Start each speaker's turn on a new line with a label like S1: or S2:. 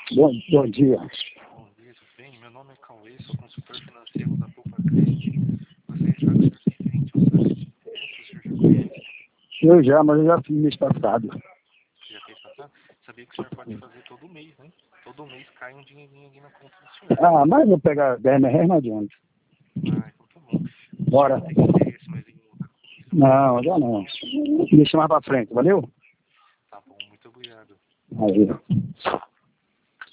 S1: Bom dia.
S2: Bom dia, tudo bem? Meu nome é Cauê, sou consultor financeiro da Poupa Crédito. Gostaria de saber se o senhor tem referente ao serviço o senhor já conhece?
S1: Mas eu já fiz mês passado.
S2: Você já fez passar? Sabia que o senhor pode fazer todo mês, né? Todo mês cai um dinheirinho aqui na conta do senhor.
S1: Ah, mas eu vou pegar 10 reais, não adianta.
S2: Ah, então tá bom.
S1: Bora.
S2: Tem interesse mais em outra coisa?
S1: Não, já não. Deixa mais pra frente, valeu?
S2: Tá bom, muito obrigado.
S1: Valeu.